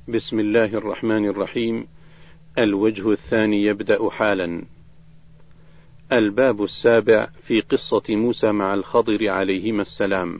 بسم الله الرحمن الرحيم. الوجه الثاني يبدأ حالا. الباب السابع في قصة موسى مع الخضر عليهما السلام.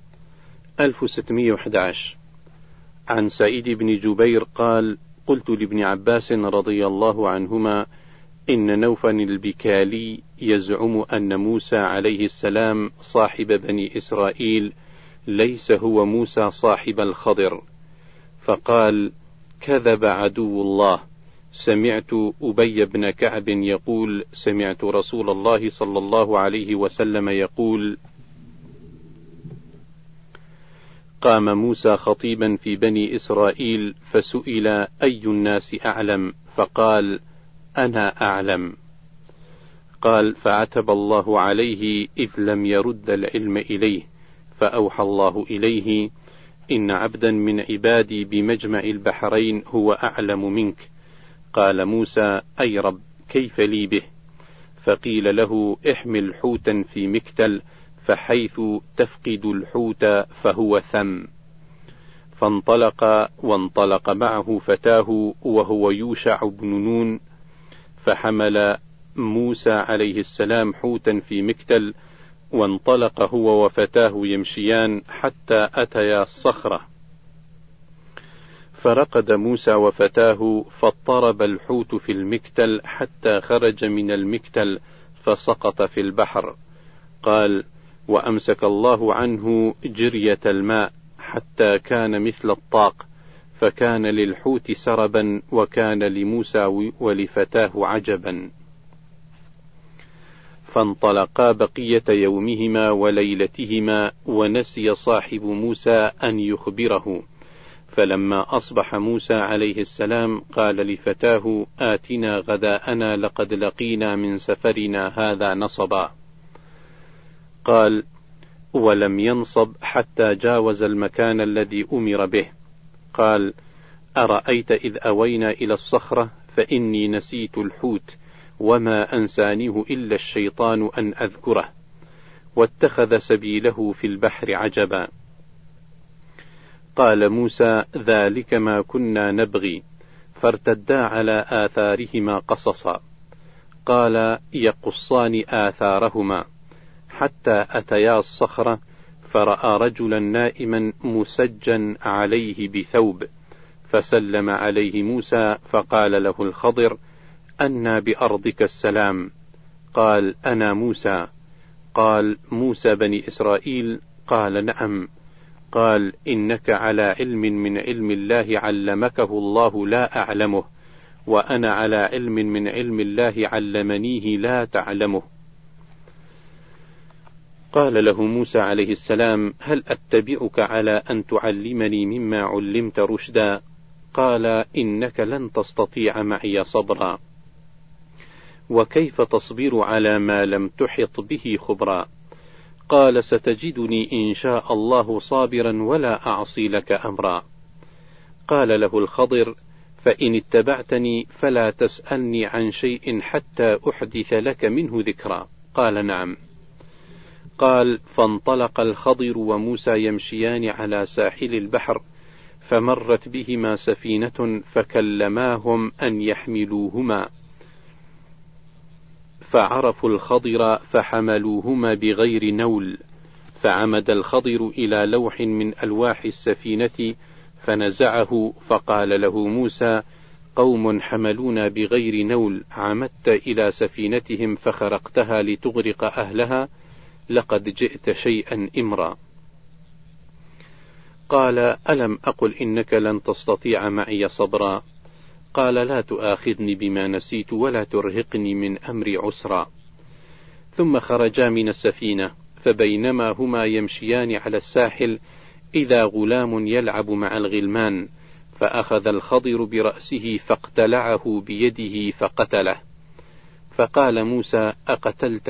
1611. عن سعيد بن جبير قال: قلت لابن عباس رضي الله عنهما: إن نوفا البكالي يزعم أن موسى عليه السلام صاحب بني إسرائيل ليس هو موسى صاحب الخضر. فقال: كذب عدو الله. سمعت أبي بن كعب يقول: سمعت رسول الله صلى الله عليه وسلم يقول: قام موسى خطيبا في بني إسرائيل فسئل: أي الناس أعلم؟ فقال: أنا أعلم. قال: فعتب الله عليه إذ لم يرد العلم إليه، فأوحى الله إليه: إن عبدا من عبادي بمجمع البحرين هو أعلم منك. قال موسى: أي رب، كيف لي به؟ فقيل له: احمل حوتا في مكتل، فحيث تفقد الحوت فهو ثم. فانطلق، وانطلق معه فتاه وهو يوشع بن نون، فحمل موسى عليه السلام حوتا في مكتل، وانطلق هو وفتاه يمشيان حتى أتيا الصخرة، فرقد موسى وفتاه، فاضطرب الحوت في المكتل حتى خرج من المكتل فسقط في البحر. قال: وأمسك الله عنه جرية الماء حتى كان مثل الطاق، فكان للحوت سربا، وكان لموسى ولفتاه عجبا. فانطلقا بقية يومهما وليلتهما، ونسي صاحب موسى أن يخبره. فلما أصبح موسى عليه السلام قال لفتاه: آتنا غداءنا لقد لقينا من سفرنا هذا نصبا. قال: ولم ينصب حتى جاوز المكان الذي أمر به. قال: أرأيت إذ أوينا إلى الصخرة فإني نسيت الحوت، وما أنسانيه إلا الشيطان أن أذكره، واتخذ سبيله في البحر عجبا. قال موسى: ذلك ما كنا نبغي. فارتدا على آثارهما قصصا. قال: يقصان آثارهما حتى أتيا الصخرة، فرأى رجلا نائما مسجا عليه بثوب، فسلم عليه موسى، فقال له الخضر: أنى بأرضك السلام؟ قال: أنا موسى. قال: موسى بني إسرائيل؟ قال: نعم. قال: إنك على علم من علم الله علمكه الله لا أعلمه، وأنا على علم من علم الله علمنيه لا تعلمه. قال له موسى عليه السلام: هل أتبعك على أن تعلمني مما علمت رشدا؟ قال: إنك لن تستطيع معي صبرا. وكيف تصبر على ما لم تحط به خبرا؟ قال: ستجدني إن شاء الله صابرا ولا أعصي لك أمرا. قال له الخضر: فإن اتبعتني فلا تسألني عن شيء حتى أحدث لك منه ذكرا. قال: نعم. قال: فانطلق الخضر وموسى يمشيان على ساحل البحر، فمرت بهما سفينة فكلماهم أن يحملوهما، فعرفوا الخضر فحملوهما بغير نول. فعمد الخضر إلى لوح من ألواح السفينة فنزعه، فقال له موسى: قوم حملونا بغير نول، عمدت إلى سفينتهم فخرقتها لتغرق أهلها، لقد جئت شيئا إمرا. قال: ألم أقل إنك لن تستطيع معي صبرا؟ قال: لا تؤاخذني بما نسيت ولا ترهقني من أمري عسرا. ثم خرجا من السفينة، فبينما هما يمشيان على الساحل إذا غلام يلعب مع الغلمان، فأخذ الخضر برأسه فاقتلعه بيده فقتله. فقال موسى: أقتلت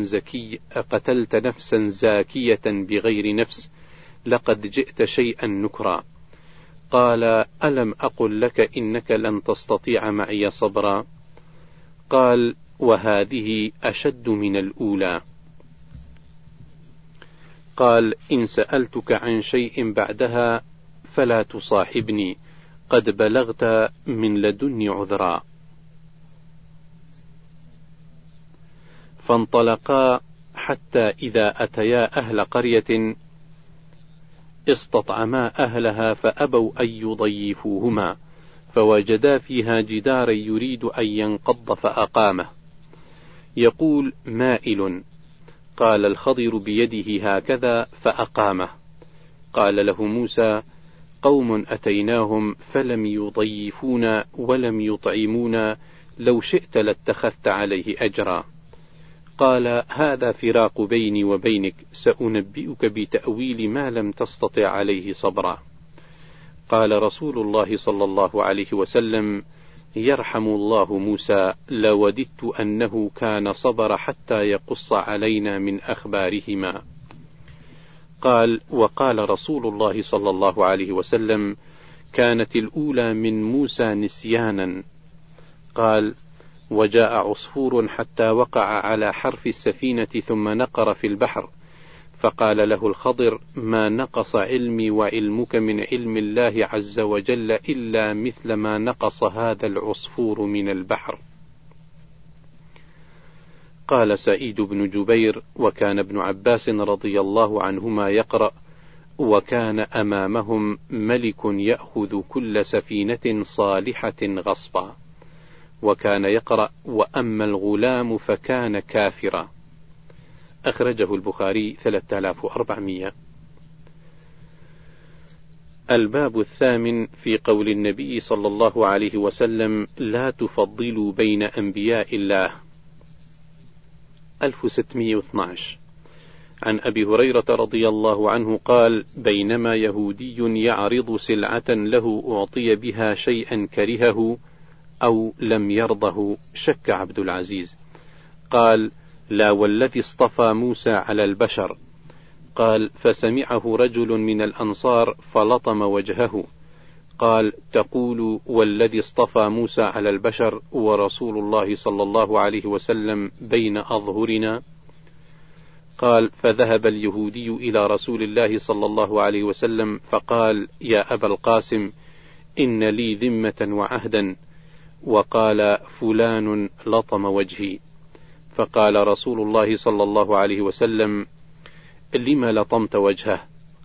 نفسا زاكية بغير نفس، لقد جئت شيئا نكرا. قال: ألم أقل لك إنك لن تستطيع معي صبرا؟ قال: وهذه أشد من الأولى. قال: إن سألتك عن شيء بعدها فلا تصاحبني، قد بلغت من لدني عذرا. فانطلقا حتى إذا أتيا أهل قرية استطعما أهلها فأبوا أن يضيفوهما، فوجدا فيها جدارا يريد أن ينقض فأقامه، يقول مائل. قال الخضر بيده هكذا فأقامه. قال له موسى: قوم أتيناهم فلم يضيفونا ولم يطعمونا، لو شئت لاتخذت عليه أجرا. قال: هذا فراق بيني وبينك، سأنبئك بتأويل ما لم تستطع عليه صبرا. قال رسول الله صلى الله عليه وسلم: يرحم الله موسى، لوددت أنه كان صبر حتى يقص علينا من أخبارهما. قال: وقال رسول الله صلى الله عليه وسلم: كانت الأولى من موسى نسيانا. قال: وجاء عصفور حتى وقع على حرف السفينة ثم نقر في البحر، فقال له الخضر: ما نقص علمي وعلمك من علم الله عز وجل إلا مثل ما نقص هذا العصفور من البحر. قال سعيد بن جبير: وكان ابن عباس رضي الله عنهما يقرأ: وكان أمامهم ملك يأخذ كل سفينة صالحة غصبا. وكان يقرأ: وأما الغلام فكان كافرا. أخرجه البخاري 3400. الباب الثامن في قول النبي صلى الله عليه وسلم: لا تفضلوا بين أنبياء الله. 1612. عن أبي هريرة رضي الله عنه قال: بينما يهودي يعرض سلعة له أعطي بها شيئا كرهه أو لم يرضه، شك عبد العزيز. قال: لا والذي اصطفى موسى على البشر. قال: فسمعه رجل من الأنصار فلطم وجهه. قال: تقول والذي اصطفى موسى على البشر ورسول الله صلى الله عليه وسلم بين أظهرنا؟ قال: فذهب اليهودي إلى رسول الله صلى الله عليه وسلم فقال: يا أبا القاسم، إن لي ذمة وعهدا. وقال: فلان لطم وجهي. فقال رسول الله صلى الله عليه وسلم: لما لطمت وجهه؟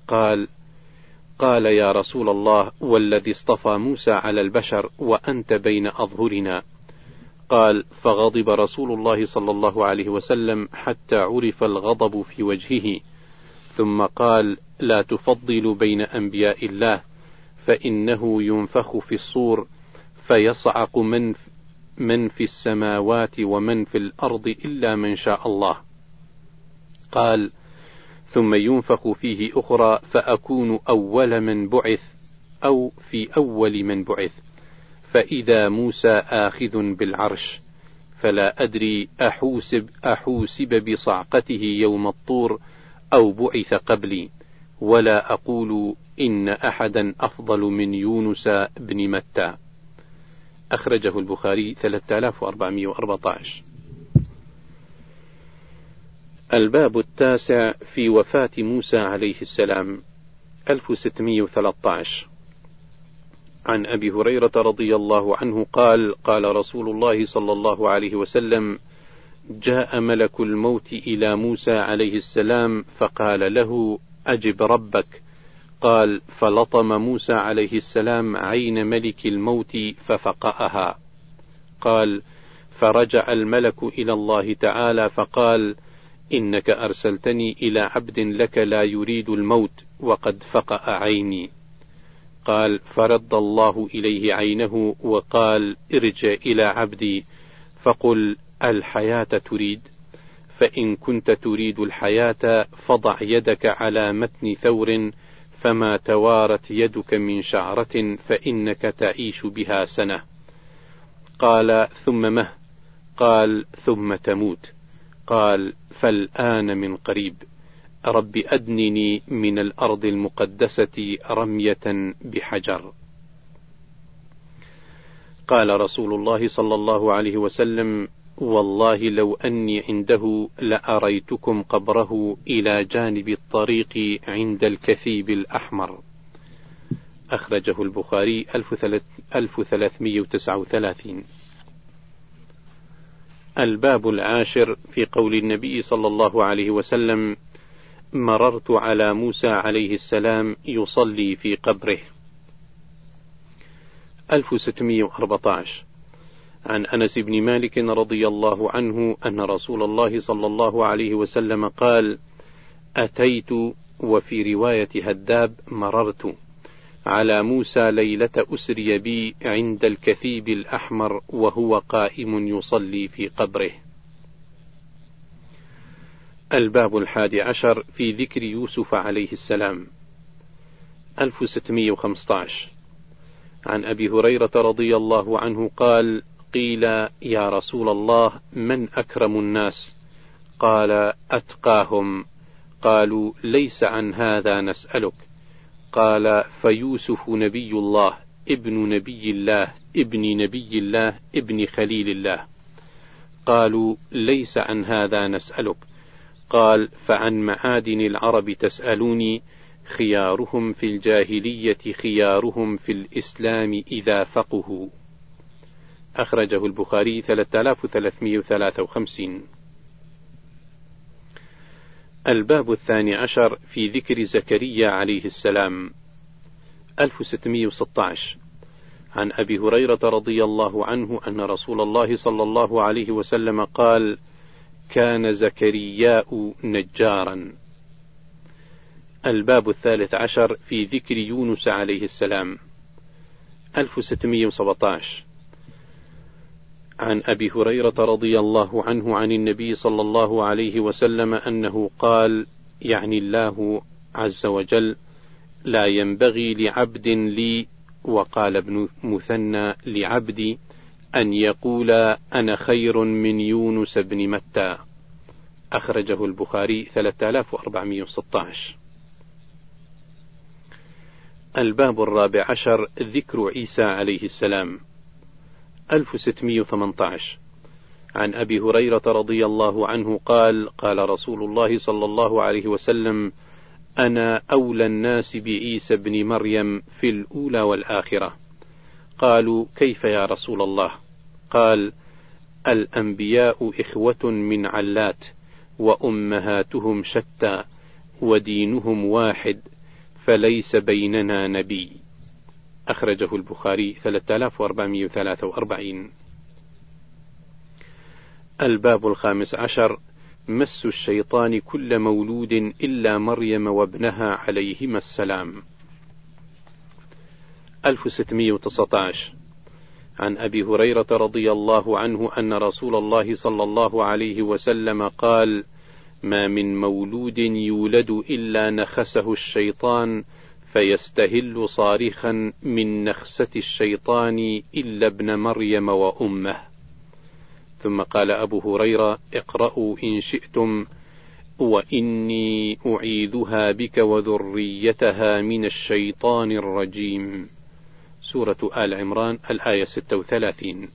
قال: يا رسول الله، والذي اصطفى موسى على البشر وأنت بين أظهرنا. قال: فغضب رسول الله صلى الله عليه وسلم حتى عرف الغضب في وجهه، ثم قال: لا تفضلوا بين أنبياء الله، فإنه ينفخ في الصور فيصعق من في السماوات ومن في الأرض إلا من شاء الله. قال: ثم ينفخ فيه أخرى فأكون أول من بعث أو في أول من بعث، فإذا موسى آخذ بالعرش، فلا أدري أحوسب بصعقته يوم الطور أو بعث قبلي، ولا أقول إن أحدا أفضل من يونس بن متى. أخرجه البخاري 3414. الباب التاسع في وفاة موسى عليه السلام. 1613. عن أبي هريرة رضي الله عنه قال: قال رسول الله صلى الله عليه وسلم: جاء ملك الموت إلى موسى عليه السلام فقال له: أجب ربك. قال: فلطم موسى عليه السلام عين ملك الموت ففقأها. قال: فرجع الملك إلى الله تعالى فقال: إنك أرسلتني إلى عبد لك لا يريد الموت وقد فقأ عيني. قال: فرد الله إليه عينه وقال: ارجع إلى عبدي فقل: الحياة تريد؟ فإن كنت تريد الحياة فضع يدك على متن ثور، فما توارت يدك من شعرة فإنك تعيش بها سنة. قال: ثم مه؟ قال: ثم تموت. قال: فالآن من قريب، رب أدنني من الأرض المقدسة رمية بحجر. قال رسول الله صلى الله عليه وسلم: والله لو أني عنده لأريتكم قبره إلى جانب الطريق عند الكثيب الأحمر. أخرجه البخاري 1339. الباب 10 في قول النبي صلى الله عليه وسلم: مررت على موسى عليه السلام يصلي في قبره. 1614 عن أنس بن مالك رضي الله عنه أن رسول الله صلى الله عليه وسلم قال: أتيت، وفي رواية هداب مررت، على موسى ليلة أسري بي عند الكثيب الأحمر وهو قائم يصلي في قبره. الباب 11 في ذكر يوسف عليه السلام. 1615 عن أبي هريرة رضي الله عنه قال: قيل: يا رسول الله، من أكرم الناس؟ قال: أتقاهم. قالوا: ليس عن هذا نسألك. قال: فيوسف نبي الله، ابن نبي الله، ابن نبي الله، ابن خليل الله. قالوا: ليس عن هذا نسألك. قال: فعن معادن العرب تسألوني، خيارهم في الجاهلية خيارهم في الإسلام إذا فقهوا. أخرجه البخاري 3353. الباب 12 في ذكر زكريا عليه السلام. 1616 عن أبي هريرة رضي الله عنه أن رسول الله صلى الله عليه وسلم قال: كان زكرياء نجارا. الباب 13 في ذكر يونس عليه السلام. 1617 عن أبي هريرة رضي الله عنه عن النبي صلى الله عليه وسلم أنه قال، يعني الله عز وجل: لا ينبغي لعبد لي، وقال ابن مثنى لعبدي، أن يقول أنا خير من يونس بن متى. أخرجه البخاري 3416. الباب 14 ذكر عيسى عليه السلام. 1618 عن أبي هريرة رضي الله عنه قال: قال رسول الله صلى الله عليه وسلم: أنا أولى الناس بعيسى بن مريم في الأولى والآخرة. قالوا: كيف يا رسول الله؟ قال: الأنبياء إخوة من علات، وأمهاتهم شتى، ودينهم واحد، فليس بيننا نبي. أخرجه البخاري 3443. الباب 15 مس الشيطان كل مولود إلا مريم وابنها عليهما السلام. 1619 عن أبي هريرة رضي الله عنه أن رسول الله صلى الله عليه وسلم قال: ما من مولود يولد إلا نخسه الشيطان فيستهل صارخا من نخسة الشيطان إلا ابن مريم وأمه. ثم قال أبو هريرة: اقرأوا إن شئتم: وإني أعيذها بك وذريتها من الشيطان الرجيم. سورة آل عمران الآية 36.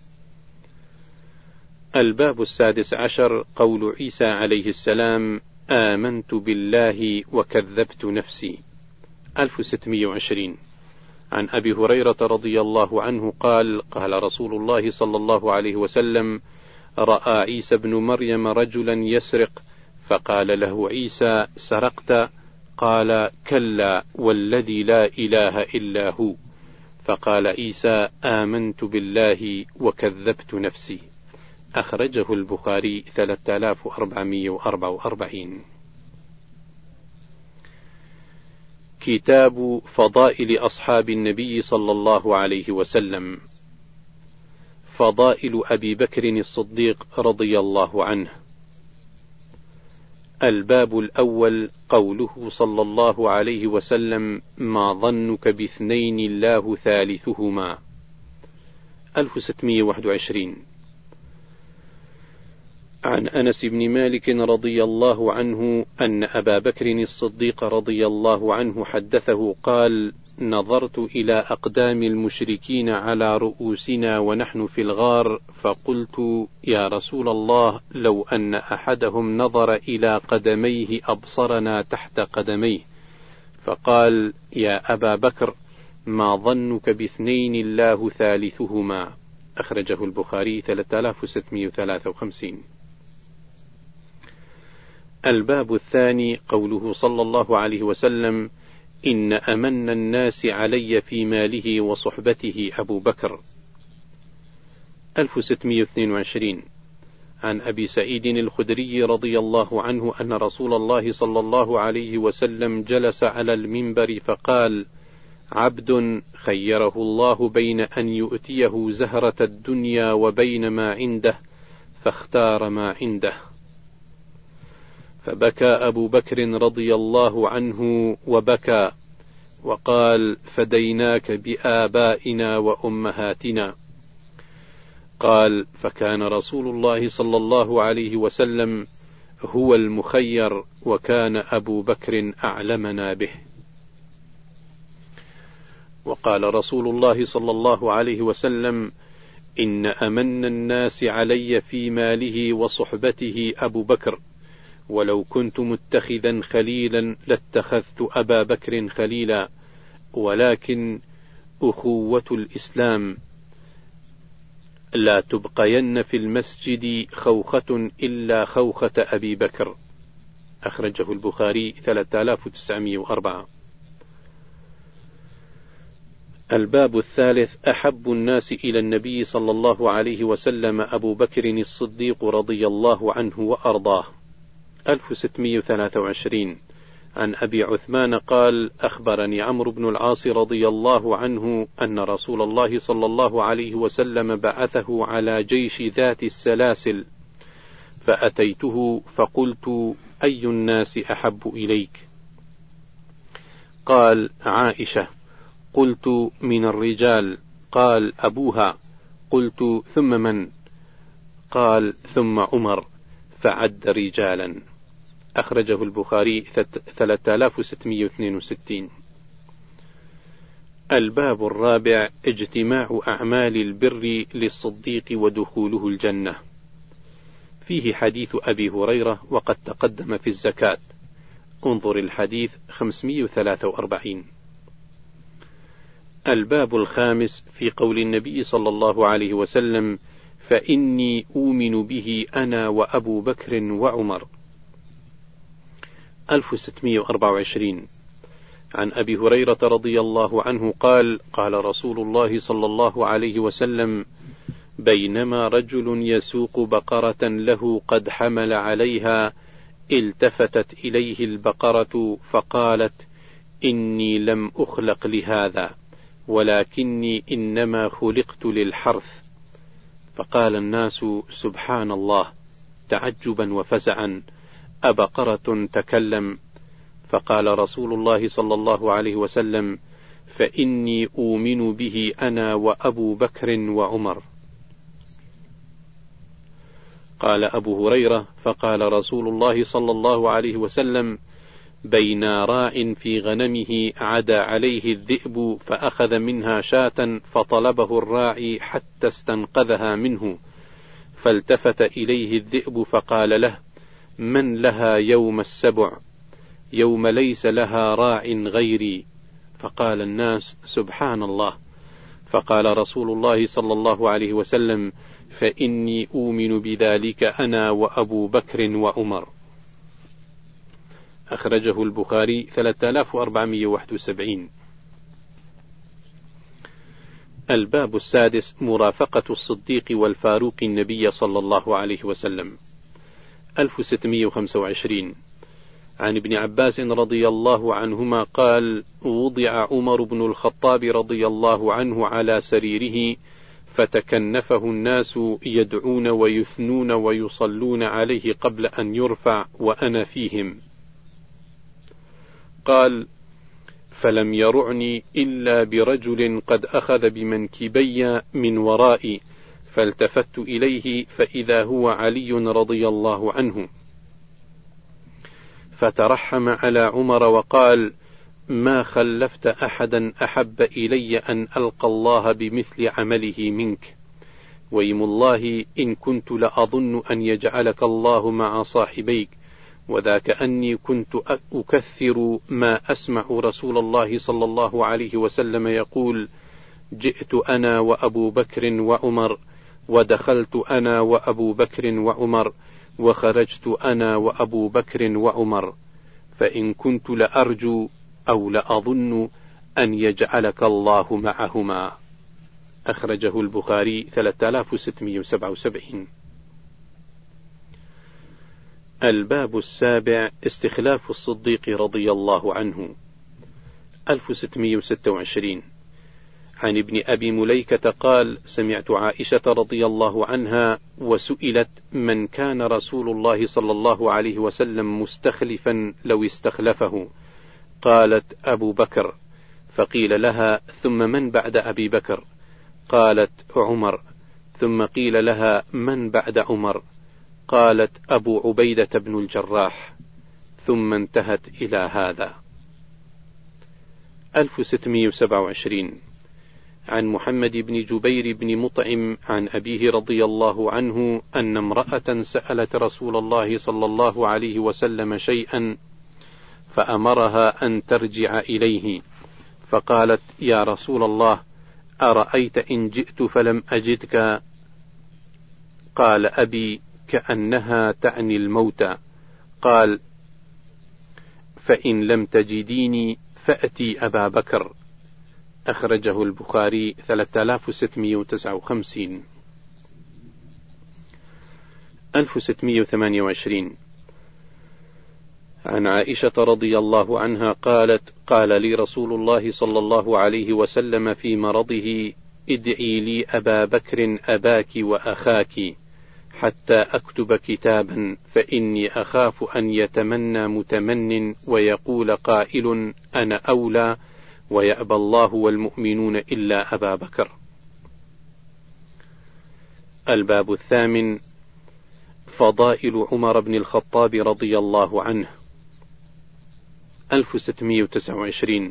الباب 16 قول عيسى عليه السلام: آمنت بالله وكذبت نفسي. 1620 عن أبي هريرة رضي الله عنه قال: قال رسول الله صلى الله عليه وسلم: رأى عيسى بن مريم رجلا يسرق، فقال له عيسى: سرقت؟ قال: كلا، والذي لا إله إلا هو. فقال عيسى: آمنت بالله وكذبت نفسي. أخرجه البخاري 3444. كتاب فضائل أصحاب النبي صلى الله عليه وسلم. فضائل أبي بكر الصديق رضي الله عنه. الباب الأول قوله صلى الله عليه وسلم: ما ظنك باثنين الله ثالثهما. 1621 عن أنس بن مالك رضي الله عنه أن أبا بكر الصديق رضي الله عنه حدثه قال: نظرت إلى أقدام المشركين على رؤوسنا ونحن في الغار، فقلت: يا رسول الله، لو أن أحدهم نظر إلى قدميه أبصرنا تحت قدميه. فقال: يا أبا بكر، ما ظنك باثنين الله ثالثهما. أخرجه البخاري 3653. الباب الثاني قوله صلى الله عليه وسلم: إن أمن الناس علي في ماله وصحبته أبو بكر. 1622. عن أبي سعيد الخدري رضي الله عنه أن رسول الله صلى الله عليه وسلم جلس على المنبر فقال: عبد خيره الله بين أن يؤتيه زهرة الدنيا وبين ما عنده، فاختار ما عنده. فبكى أبو بكر رضي الله عنه وبكى وقال: فديناك بآبائنا وأمهاتنا. قال: فكان رسول الله صلى الله عليه وسلم هو المخير، وكان أبو بكر أعلمنا به. وقال رسول الله صلى الله عليه وسلم: إن أمن الناس علي في ماله وصحبته أبو بكر، ولو كنت متخذا خليلا لاتخذت أبا بكر خليلا، ولكن أخوة الإسلام لا تبقين في المسجد خوخة إلا خوخة أبي بكر. أخرجه البخاري 3904. الباب الثالث: أحب الناس إلى النبي صلى الله عليه وسلم أبو بكر الصديق رضي الله عنه وأرضاه. 1623. عن أبي عثمان قال: أخبرني عمرو بن العاص رضي الله عنه أن رسول الله صلى الله عليه وسلم بعثه على جيش ذات السلاسل، فأتيته فقلت: أي الناس أحب إليك؟ قال: عائشة. قلت: من الرجال؟ قال: أبوها. قلت: ثم من؟ قال: ثم عمر، فعد رجالا. أخرجه البخاري 3662. الباب الرابع: اجتماع أعمال البر للصديق ودخوله الجنة. فيه حديث أبي هريرة وقد تقدم في الزكاة، انظر الحديث 543. الباب الخامس: في قول النبي صلى الله عليه وسلم: فإني أؤمن به أنا وأبو بكر وعمر. 1624. عن أبي هريرة رضي الله عنه قال: قال رسول الله صلى الله عليه وسلم: بينما رجل يسوق بقرة له قد حمل عليها، التفتت إليه البقرة فقالت: إني لم أخلق لهذا، ولكني إنما خلقت للحرث. فقال الناس: سبحان الله، تعجبا وفزعا، أبقرة تكلم؟ فقال رسول الله صلى الله عليه وسلم: فإني أؤمن به أنا وأبو بكر وعمر. قال أبو هريرة: فقال رسول الله صلى الله عليه وسلم: بين راع في غنمه عدا عليه الذئب فأخذ منها شاة، فطلبه الراعي حتى استنقذها منه، فالتفت إليه الذئب فقال له: من لها يوم السبع، يوم ليس لها راع غيري؟ فقال الناس: سبحان الله. فقال رسول الله صلى الله عليه وسلم: فإني أؤمن بذلك أنا وأبو بكر وعمر. أخرجه البخاري 3471. الباب السادس: مرافقة الصديق والفاروق النبي صلى الله عليه وسلم. 1625. عن ابن عباس رضي الله عنهما قال: وضع عمر بن الخطاب رضي الله عنه على سريره، فتكنفه الناس يدعون ويثنون ويصلون عليه قبل أن يرفع وأنا فيهم. قال: فلم يرعني إلا برجل قد أخذ بمنكبي من ورائي، فالتفت إليه فإذا هو علي رضي الله عنه، فترحم على عمر وقال: ما خلفت أحدا أحب إلي أن ألقى الله بمثل عمله منك، ويم الله إن كنت لأظن أن يجعلك الله مع صاحبيك، وذاك أني كنت أكثر ما أسمع رسول الله صلى الله عليه وسلم يقول: جئت أنا وأبو بكر وعمر، ودخلت أنا وأبو بكر وعمر، وخرجت أنا وأبو بكر وعمر، فإن كنت لأرجو أو لأظن أن يجعلك الله معهما. أخرجه البخاري 3677. الباب السابع: استخلاف الصديق رضي الله عنه. 1626. عن ابن أبي مليكة قال: سمعت عائشة رضي الله عنها وسئلت: من كان رسول الله صلى الله عليه وسلم مستخلفا لو استخلفه؟ قالت: أبو بكر. فقيل لها: ثم من بعد أبي بكر؟ قالت: عمر. ثم قيل لها: من بعد عمر؟ قالت: أبو عبيدة بن الجراح. ثم انتهت إلى هذا. 1627. عن محمد بن جبير بن مطعم عن أبيه رضي الله عنه أن امرأة سألت رسول الله صلى الله عليه وسلم شيئا فأمرها أن ترجع إليه، فقالت: يا رسول الله، أرأيت إن جئت فلم أجدك؟ قال: أبي، كأنها تعني الموت. قال: فإن لم تجديني فأتي أبا بكر. أخرجه البخاري 3659. 1628. عن عائشة رضي الله عنها قالت: قال لي رسول الله صلى الله عليه وسلم في مرضه: ادعي لي أبا بكر أباك وأخاك حتى أكتب كتابا، فإني أخاف أن يتمنى متمن ويقول قائل: أنا أولى، ويأبى الله والمؤمنون إلا أبا بكر. الباب الثامن: فضائل عمر بن الخطاب رضي الله عنه. 1629.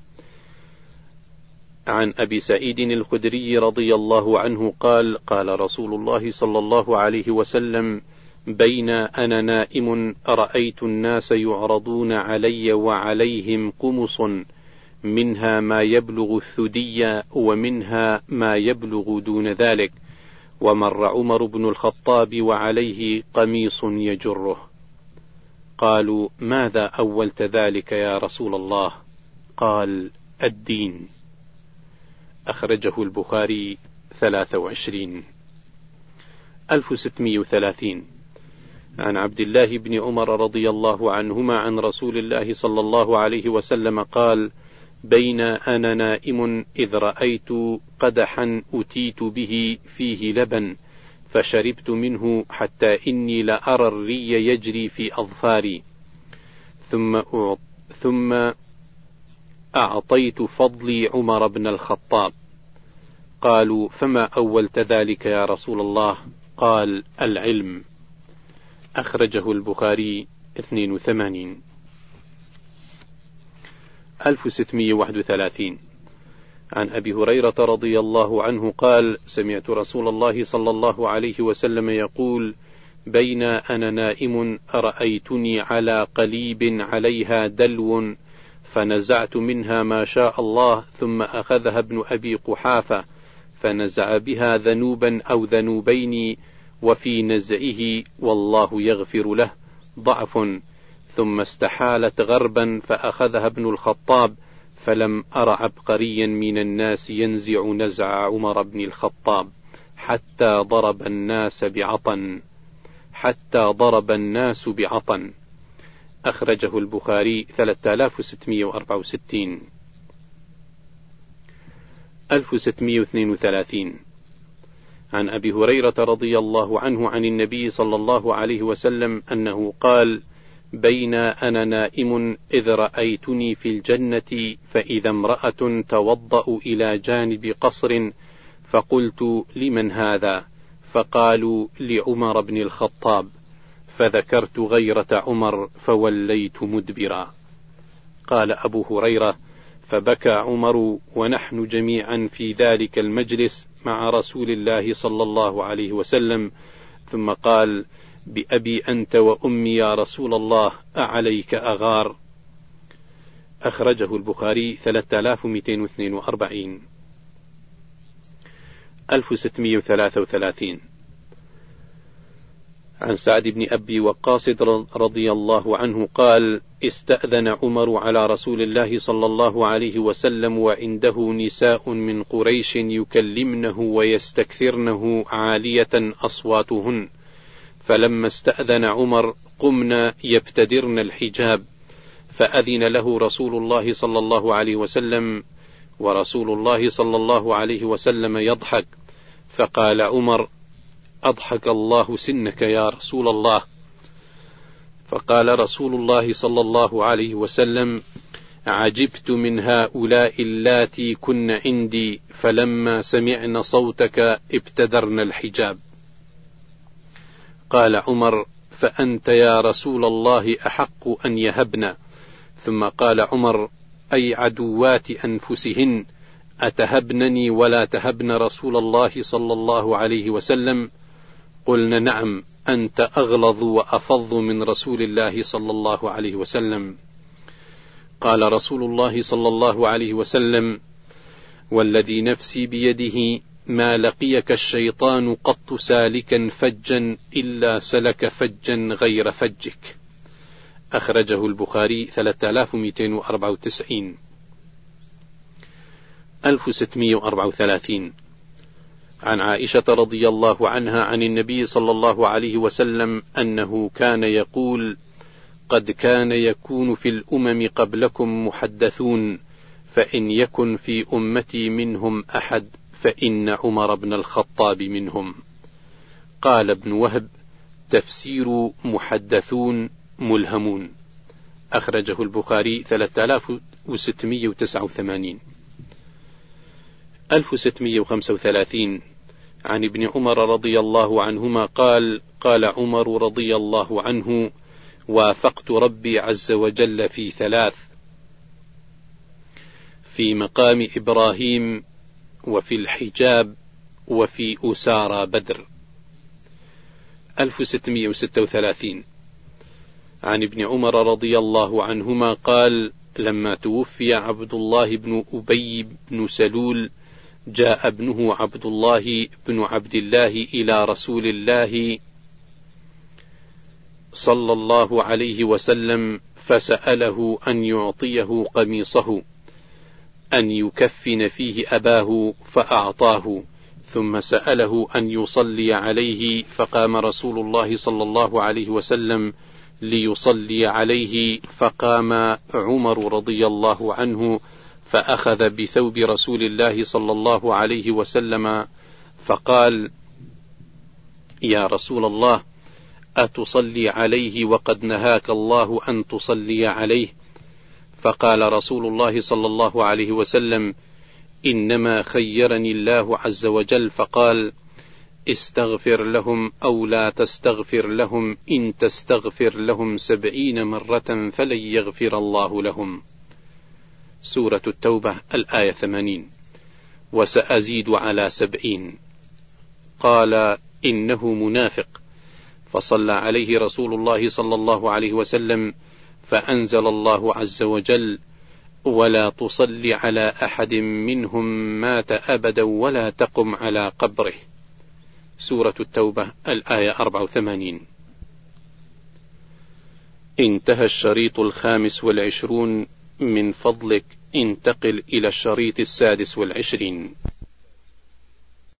عن أبي سعيد الخدري رضي الله عنه قال: قال رسول الله صلى الله عليه وسلم: بين أنا نائم رأيت الناس يعرضون علي وعليهم قمص، منها ما يبلغ الثدي ومنها ما يبلغ دون ذلك، ومر عمر بن الخطاب وعليه قميص يجره. قالوا: ماذا أولت ذلك يا رسول الله؟ قال: الدين. أخرجه البخاري 23. 1630. عن عبد الله بن عمر رضي الله عنهما عن رسول الله صلى الله عليه وسلم قال: بين أنا نائم إذ رأيت قدحا أتيت به فيه لبن، فشربت منه حتى إني لأرى الري يجري في أظفاري، ثم أعطيت فضلي عمر بن الخطاب. قالوا: فما أولت ذلك يا رسول الله؟ قال: العلم. أخرجه البخاري 82. 1631. عن أبي هريرة رضي الله عنه قال: سمعت رسول الله صلى الله عليه وسلم يقول: بين أنا نائم رأيتني على قليب عليها دلو، فنزعت منها ما شاء الله، ثم أخذها ابن أبي قحافة فنزع بها ذنوبا أو ذنوبين، وفي نزعه والله يغفر له ضعف، ثم استحالت غربا فأخذها ابن الخطاب، فلم أر عبقريا من الناس ينزع نزع عمر بن الخطاب حتى ضرب الناس بعطن. أخرجه البخاري 3664. 1632. عن أبي هريرة رضي الله عنه عن النبي صلى الله عليه وسلم أنه قال: بين أنا نائم إذ رأيتني في الجنة فإذا امرأة توضأ إلى جانب قصر، فقلت: لمن هذا؟ فقالوا: لعمر بن الخطاب، فذكرت غيرة عمر فوليت مدبرا. قال أبو هريرة: فبكى عمر ونحن جميعا في ذلك المجلس مع رسول الله صلى الله عليه وسلم، ثم قال: بأبي أنت وأمي يا رسول الله أعليك أغار. أخرجه البخاري 3242. 1633 عن سعد بن أبي وقاص رضي الله عنه قال: استأذن عمر على رسول الله صلى الله عليه وسلم وعنده نساء من قريش يكلمنه ويستكثرنه عالية أصواتهن، فلما استأذن عمر قمنا يبتدرن الحجاب، فأذن له رسول الله صلى الله عليه وسلم، ورسول الله صلى الله عليه وسلم يضحك، فقال عمر: أضحك الله سنك يا رسول الله. فقال رسول الله صلى الله عليه وسلم: عجبت من هؤلاء اللاتي كن عندي، فلما سمعن صوتك ابتدرن الحجاب. قال عمر: فأنت يا رسول الله أحق أن يهبن. ثم قال عمر: أي عدوات أنفسهن، أتهبنني ولا تهبن رسول الله صلى الله عليه وسلم؟ قلنا: نعم، أنت أغلظ وأفظ من رسول الله صلى الله عليه وسلم. قال رسول الله صلى الله عليه وسلم: والذي نفسي بيده ما لقيك الشيطان قط سالكا فجا إلا سلك فجا غير فجك. أخرجه البخاري 3294. 1634 عن عائشة رضي الله عنها عن النبي صلى الله عليه وسلم أنه كان يقول: قد كان يكون في الأمم قبلكم محدثون، فإن يكن في أمتي منهم أحد فإن عمر بن الخطاب منهم. قال ابن وهب: تفسير محدثون ملهمون. أخرجه البخاري 3689. 1635 عن ابن عمر رضي الله عنهما قال: قال عمر رضي الله عنه: وافقت ربي عز وجل في ثلاث: في مقام إبراهيم، وفي الحجاب، وفي أسارى بدر. 1636 عن ابن عمر رضي الله عنهما قال: لما توفي عبد الله بن أبي بن سلول جاء ابنه عبد الله بن عبد الله إلى رسول الله صلى الله عليه وسلم فسأله أن يعطيه قميصه أن يكفن فيه أباه، فأعطاه، ثم سأله أن يصلي عليه، فقام رسول الله صلى الله عليه وسلم ليصلي عليه، فقام عمر رضي الله عنه فأخذ بثوب رسول الله صلى الله عليه وسلم فقال: يا رسول الله، أتصلي عليه وقد نهاك الله أن تصلي عليه؟ فقال رسول الله صلى الله عليه وسلم: إنما خيرني الله عز وجل فقال: استغفر لهم أو لا تستغفر لهم، إن تستغفر لهم 70 مرة فلن يغفر الله لهم. سورة التوبة الآية 80. وسأزيد على 70. قال: إنه منافق. فصلى عليه رسول الله صلى الله عليه وسلم، فأنزل الله عز وجل: ولا تصل على أحد منهم مات أبدا ولا تقم على قبره. سورة التوبة الآية 84. انتهى الشريط 25. من فضلك انتقل إلى الشريط 26.